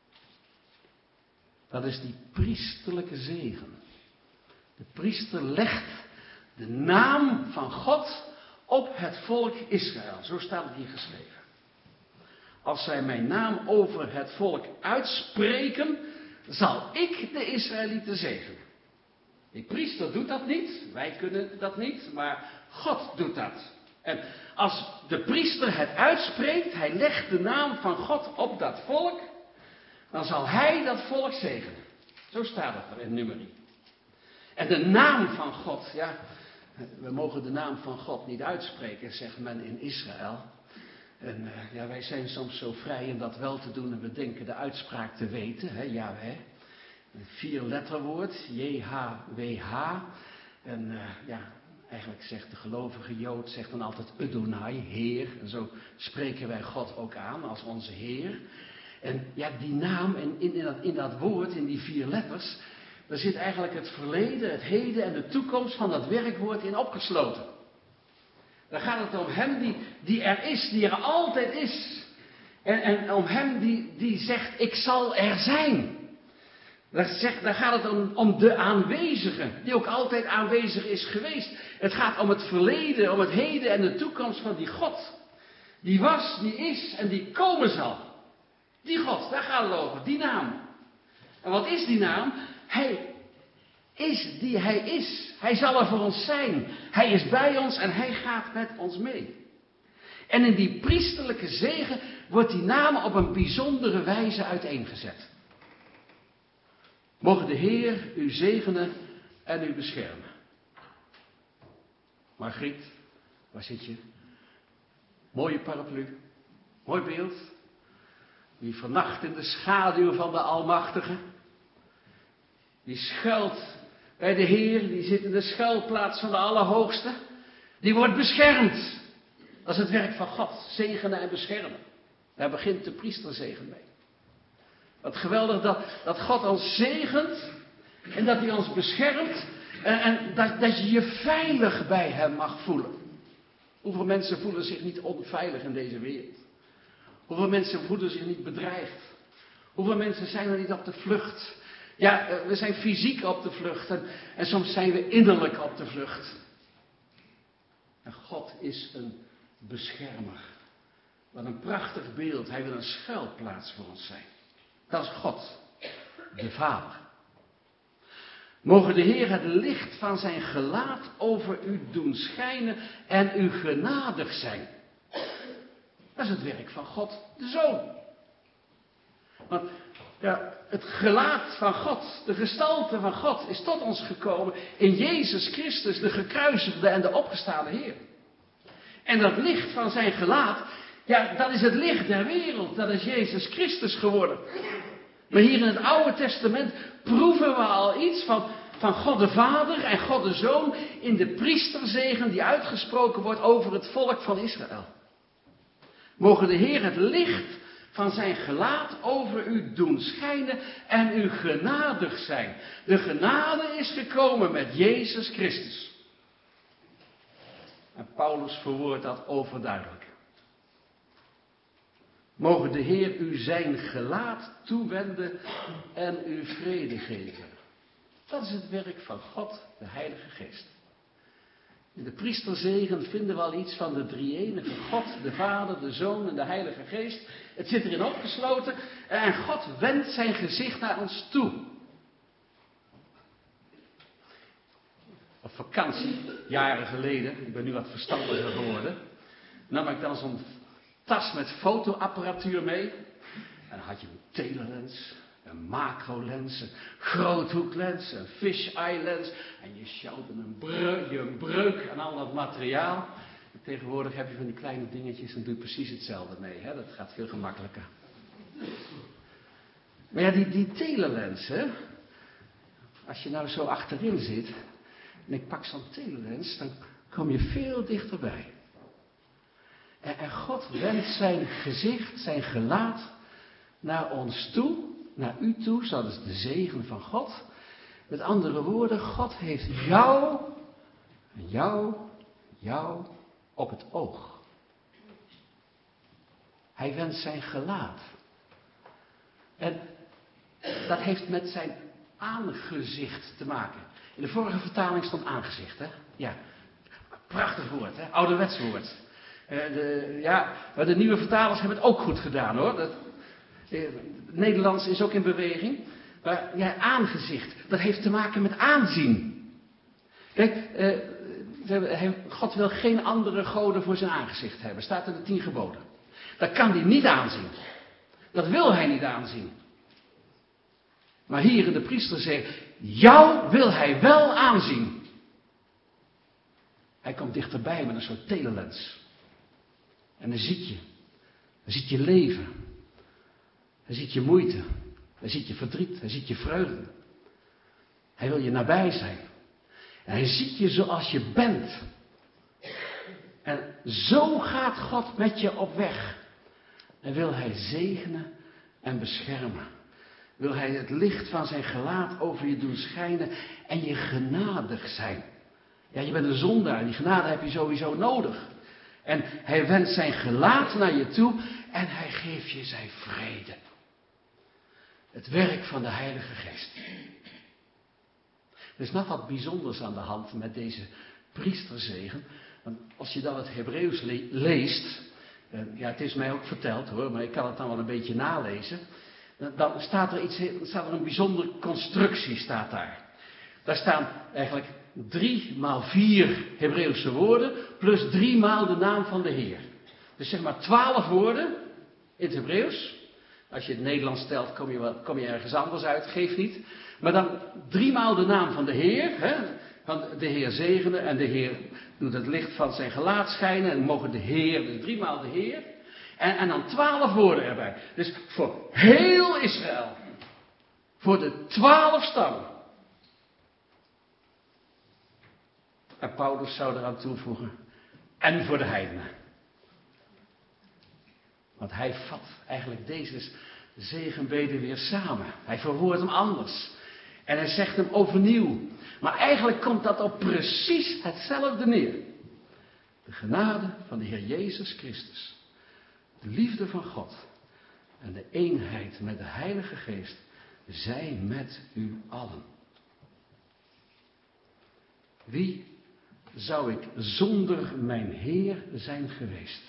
Dat is die priesterlijke zegen. De priester legt de naam van God op het volk Israël. Zo staat het hier geschreven. Als zij mijn naam over het volk uitspreken, zal ik de Israëlieten zegenen. Die priester doet dat niet, wij kunnen dat niet, maar God doet dat. En als de priester het uitspreekt, hij legt de naam van God op dat volk, dan zal hij dat volk zegenen. Zo staat het er in Numeri. En de naam van God, ja, we mogen de naam van God niet uitspreken, zegt men in Israël. En uh, ja, wij zijn soms zo vrij om dat wel te doen en we denken de uitspraak te weten, hè, Jahweh. Een vier letterwoord, J H W H. En uh, ja, eigenlijk zegt de gelovige Jood, zegt dan altijd Adonai, Heer. En zo spreken wij God ook aan als onze Heer. En ja, die naam en in, in, dat, in dat woord, in die vier letters, daar zit eigenlijk het verleden, het heden en de toekomst van dat werkwoord in opgesloten. Dan gaat het om hem die, die er is, die er altijd is. En, en om hem die, die zegt, ik zal er zijn. Daar, zegt, daar gaat het om, om de aanwezige, die ook altijd aanwezig is geweest. Het gaat om het verleden, om het heden en de toekomst van die God. Die was, die is en die komen zal. Die God, daar gaat het over, die naam. En wat is die naam? Hij is die hij is. Hij zal er voor ons zijn. Hij is bij ons en hij gaat met ons mee. En in die priesterlijke zegen wordt die naam op een bijzondere wijze uiteengezet. Mogen de Heer u zegenen en u beschermen. Margriet, waar zit je? Mooie paraplu, mooi beeld. Die vannacht in de schaduw van de Almachtige. Die schuilt bij de Heer, die zit in de schuilplaats van de Allerhoogste. Die wordt beschermd. Dat is het werk van God, zegenen en beschermen. Daar begint de priesterzegen mee. Wat geweldig dat, dat God ons zegent en dat hij ons beschermt en, en dat, dat je je veilig bij hem mag voelen. Hoeveel mensen voelen zich niet onveilig in deze wereld? Hoeveel mensen voelen zich niet bedreigd? Hoeveel mensen zijn er niet op de vlucht? Ja, we zijn fysiek op de vlucht en, en soms zijn we innerlijk op de vlucht. En God is een beschermer. Wat een prachtig beeld. Hij wil een schuilplaats voor ons zijn. Dat is God, de Vader. Mogen de Heer het licht van zijn gelaat over u doen schijnen en u genadig zijn. Dat is het werk van God, de Zoon. Want ja, het gelaat van God, de gestalte van God is tot ons gekomen in Jezus Christus, de gekruisigde en de opgestane Heer. En dat licht van zijn gelaat, ja, dat is het licht der wereld. Dat is Jezus Christus geworden. Maar hier in het Oude Testament proeven we al iets van, van God de Vader en God de Zoon in de priesterzegen die uitgesproken wordt over het volk van Israël. Mogen de Heer het licht van zijn gelaat over u doen schijnen en u genadig zijn. De genade is gekomen met Jezus Christus. En Paulus verwoordt dat overduidelijk. Mogen de Heer u zijn gelaat toewenden en u vrede geven. Dat is het werk van God, de Heilige Geest. In de priesterzegen vinden we al iets van de drie-enige God, de Vader, de Zoon en de Heilige Geest. Het zit erin opgesloten en God wendt zijn gezicht naar ons toe. Op vakantie, jaren geleden, ik ben nu wat verstandiger geworden, nam ik dan zo'n tas met fotoapparatuur mee. En dan had je een telelens, een macrolens, een groothoeklens, een fisheye lens. En je sjouwde een breuk, een breuk aan al dat materiaal. En tegenwoordig heb je van die kleine dingetjes en doe je precies hetzelfde mee. Hè? Dat gaat veel gemakkelijker. Maar ja, die, die telelens, hè. Als je nou zo achterin zit en ik pak zo'n telelens, dan kom je veel dichterbij. En, en God wendt zijn gezicht, zijn gelaat naar ons toe, naar u toe, dat is de zegen van God. Met andere woorden, God heeft jou, jou, jou op het oog. Hij wendt zijn gelaat. En dat heeft met zijn aangezicht te maken. In de vorige vertaling stond aangezicht, hè? Ja, prachtig woord, hè? Ouderwets woord. Uh, de, ja, maar de nieuwe vertalers hebben het ook goed gedaan, hoor. Dat, uh, het Nederlands is ook in beweging. Maar ja, aangezicht, dat heeft te maken met aanzien. Kijk, uh, God wil geen andere goden voor zijn aangezicht hebben. Staat in de tien geboden. Dat kan hij niet aanzien. Dat wil hij niet aanzien. Maar hier in de priester zegt, jou wil hij wel aanzien. Hij komt dichterbij met een soort telelens. En dan ziet je. Dan ziet je leven. Hij ziet je moeite. Hij ziet je verdriet. Hij ziet je vreugde. Hij wil je nabij zijn. En hij ziet je zoals je bent. En zo gaat God met je op weg. En wil hij zegenen en beschermen. Wil hij het licht van zijn gelaat over je doen schijnen en je genadig zijn. Ja, je bent een zondaar. Die genade heb je sowieso nodig. En hij wendt zijn gelaat naar je toe en hij geeft je zijn vrede. Het werk van de Heilige Geest. Er is nog wat bijzonders aan de hand met deze priesterzegen. Want als je dan het Hebreeuws le- leest, eh, ja, het is mij ook verteld hoor, maar ik kan het dan wel een beetje nalezen. Dan, dan staat er iets, dan staat er een bijzondere constructie staat daar. Daar staan eigenlijk drie maal vier Hebreeuwse woorden, plus drie maal de naam van de Heer. Dus zeg maar twaalf woorden in het Hebreeuws, Als je het Nederlands stelt, kom je, wat, kom je ergens anders uit, geeft niet. Maar dan driemaal de naam van de Heer. Hè? Van de Heer zegenen en de Heer doet het licht van zijn gelaat schijnen. En mogen de Heer, dus driemaal de Heer. En, en dan twaalf woorden erbij. Dus voor heel Israël. Voor de twaalf stammen. En Paulus zou eraan toevoegen. En voor de heidenen. Want hij vat eigenlijk deze zegenbeden weer samen. Hij verwoordt hem anders. En hij zegt hem overnieuw. Maar eigenlijk komt dat op precies hetzelfde neer. De genade van de Heer Jezus Christus. De liefde van God. En de eenheid met de Heilige Geest. Zij met u allen. Wie zou ik zonder mijn Heer zijn geweest?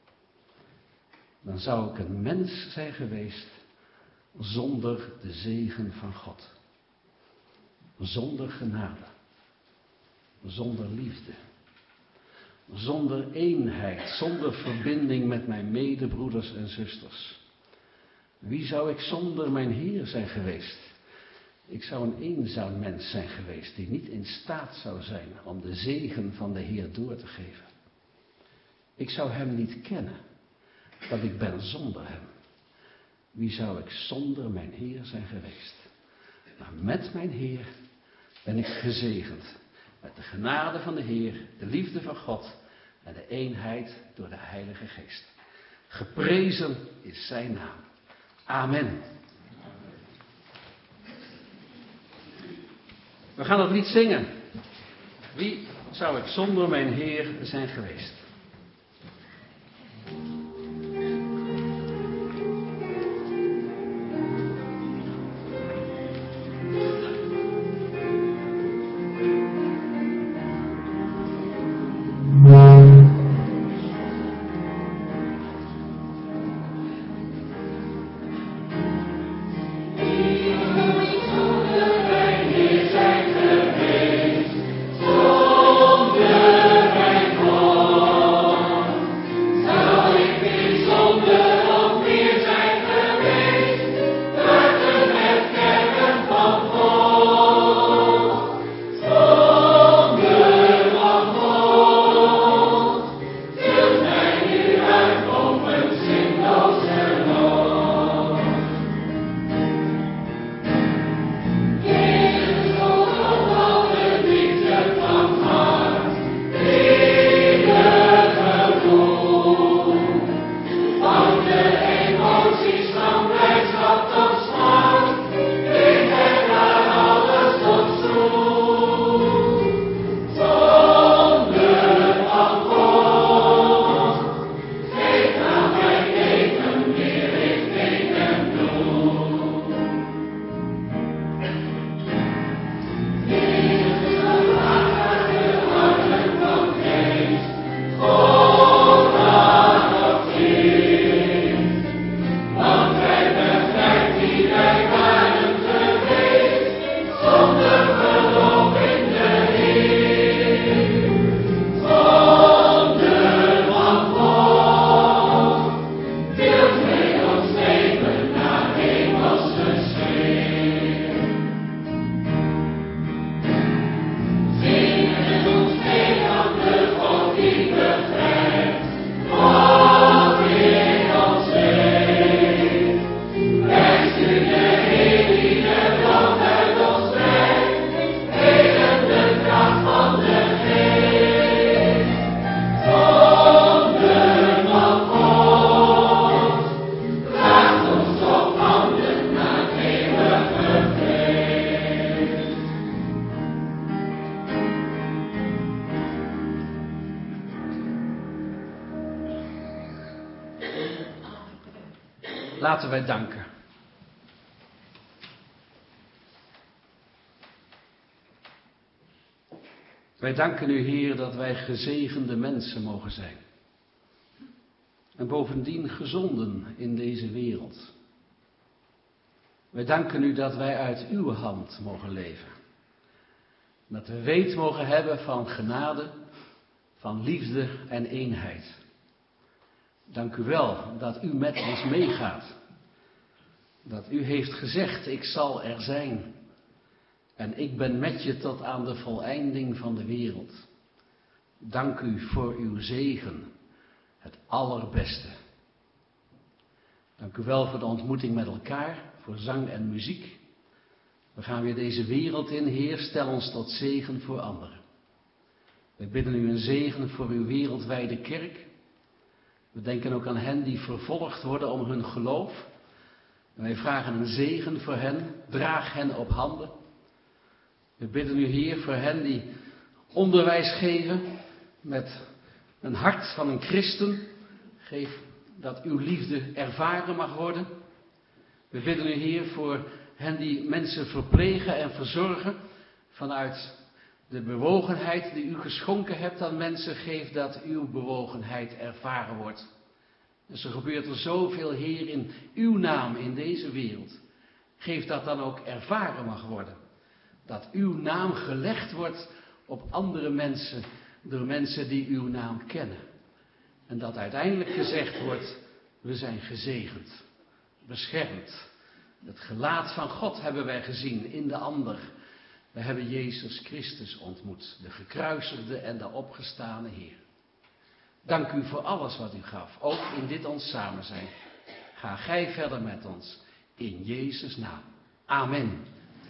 Dan zou ik een mens zijn geweest zonder de zegen van God. Zonder genade. Zonder liefde. Zonder eenheid. Zonder verbinding met mijn medebroeders en zusters. Wie zou ik zonder mijn Heer zijn geweest? Ik zou een eenzaam mens zijn geweest die niet in staat zou zijn om de zegen van de Heer door te geven. Ik zou hem niet kennen, dat ik ben zonder hem. Wie zou ik zonder mijn Heer zijn geweest? Maar met mijn Heer ben ik gezegend. Met de genade van de Heer, de liefde van God en de eenheid door de Heilige Geest. Geprezen is zijn naam. Amen. We gaan dat lied zingen. Wie zou ik zonder mijn Heer zijn geweest? Laten wij danken. Wij danken u, Heer, dat wij gezegende mensen mogen zijn. En bovendien gezonden in deze wereld. Wij danken u dat wij uit uw hand mogen leven. Dat we weet mogen hebben van genade, van liefde en eenheid. Dank u wel dat u met ons meegaat. Dat u heeft gezegd, ik zal er zijn. En ik ben met je tot aan de voleinding van de wereld. Dank u voor uw zegen, het allerbeste. Dank u wel voor de ontmoeting met elkaar, voor zang en muziek. We gaan weer deze wereld in, Heer, stel ons tot zegen voor anderen. We bidden u een zegen voor uw wereldwijde kerk. We denken ook aan hen die vervolgd worden om hun geloof. En wij vragen een zegen voor hen, draag hen op handen. We bidden u, Heer, voor hen die onderwijs geven met een hart van een christen. Geef dat uw liefde ervaren mag worden. We bidden u, Heer, voor hen die mensen verplegen en verzorgen vanuit de bewogenheid die u geschonken hebt aan mensen. Geef dat uw bewogenheid ervaren wordt. Dus er gebeurt er zoveel, Heer, in uw naam in deze wereld. Geef dat dan ook ervaren mag worden. Dat uw naam gelegd wordt op andere mensen door mensen die uw naam kennen. En dat uiteindelijk gezegd wordt, we zijn gezegend, beschermd. Het gelaat van God hebben wij gezien in de ander. We hebben Jezus Christus ontmoet, de gekruisigde en de opgestane Heer. Dank u voor alles wat u gaf, ook in dit ons samen zijn. Ga gij verder met ons, in Jezus' naam. Amen.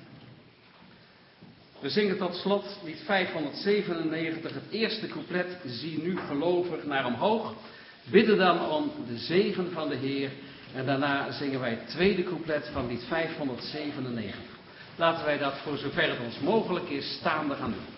We zingen tot slot lied vijfhonderdzevenennegentig, het eerste couplet, zie nu gelovig naar omhoog. Bidden dan om de zegen van de Heer en daarna zingen wij het tweede couplet van lied vijfhonderdzevenennegentig. Laten wij dat voor zover het ons mogelijk is staande gaan doen.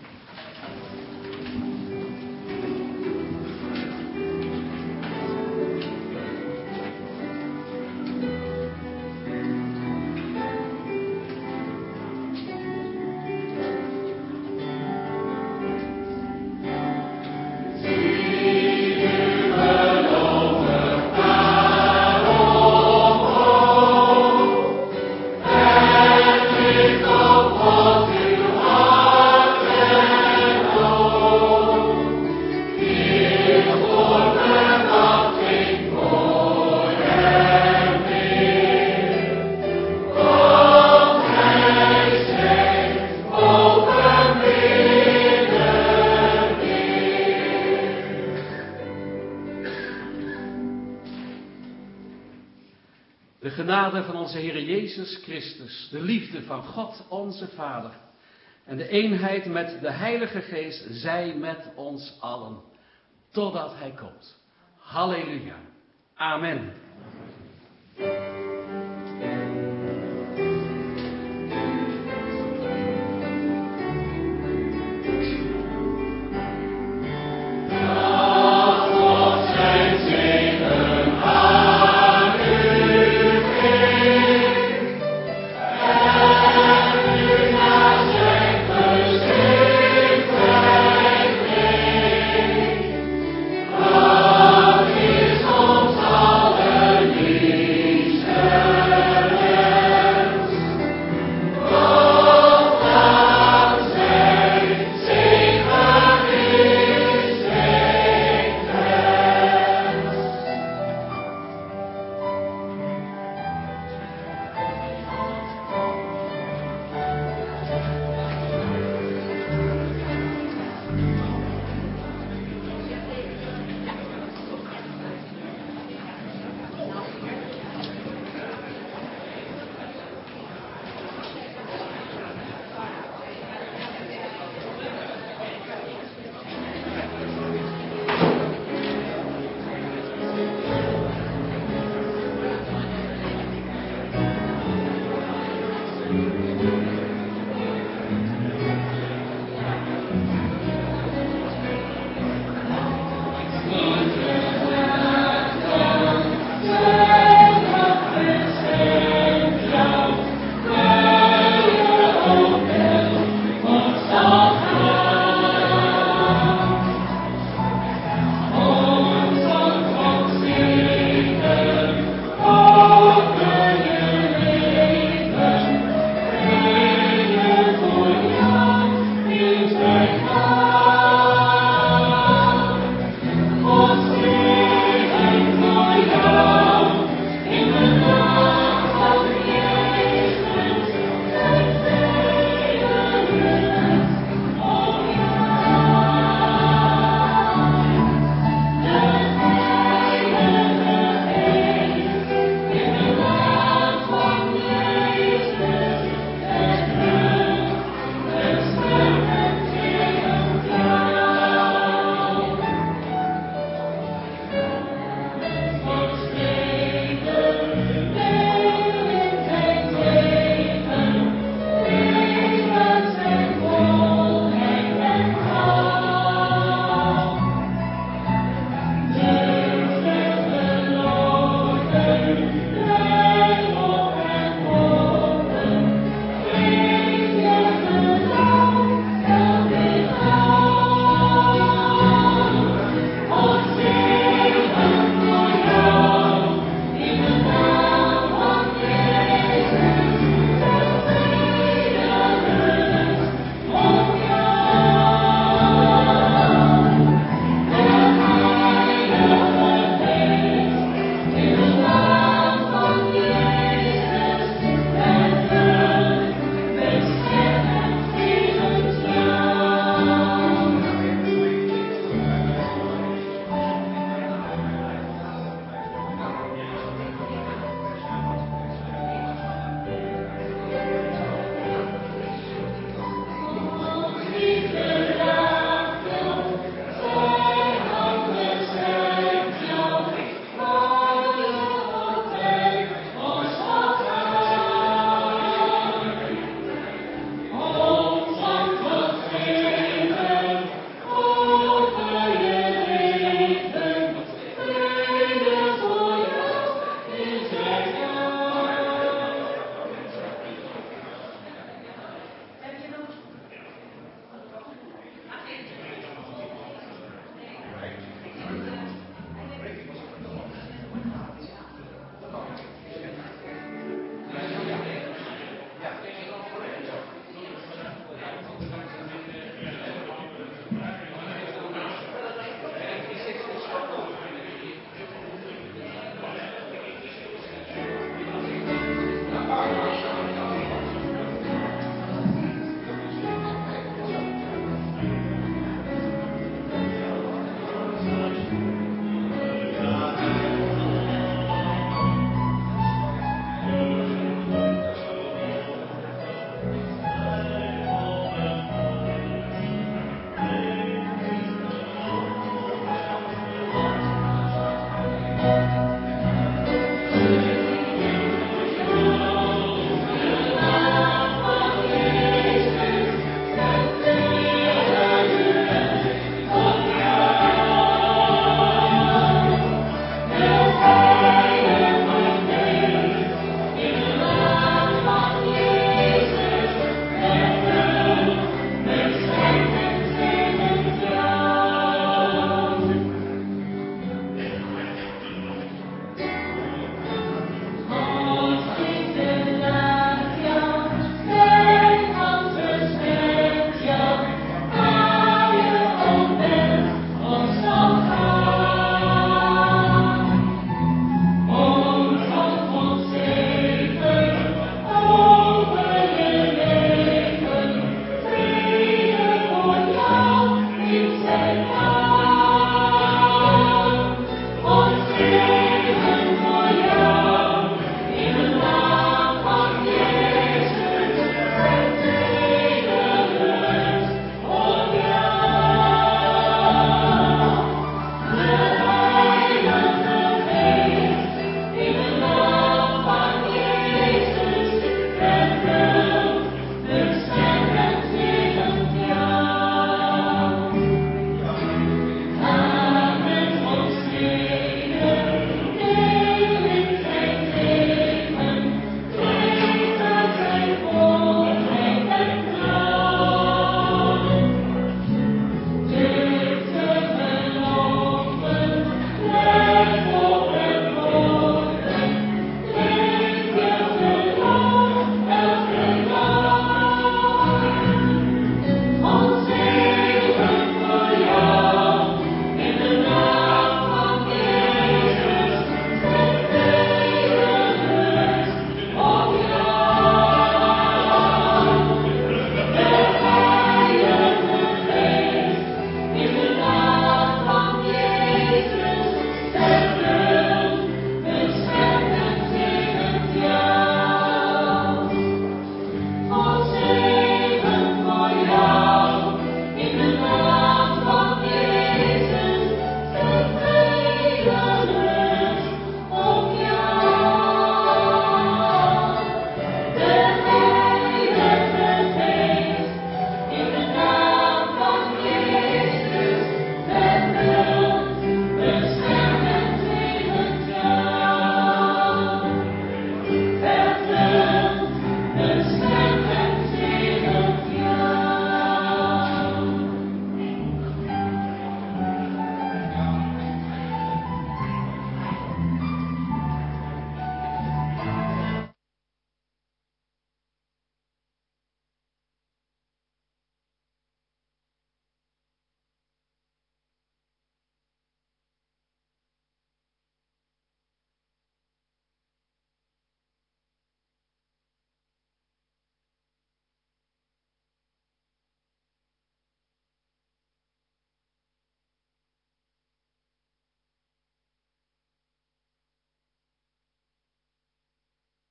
De genade van onze Heer Jezus Christus, de liefde van God onze Vader en de eenheid met de Heilige Geest zij met ons allen, totdat Hij komt. Halleluja. Amen.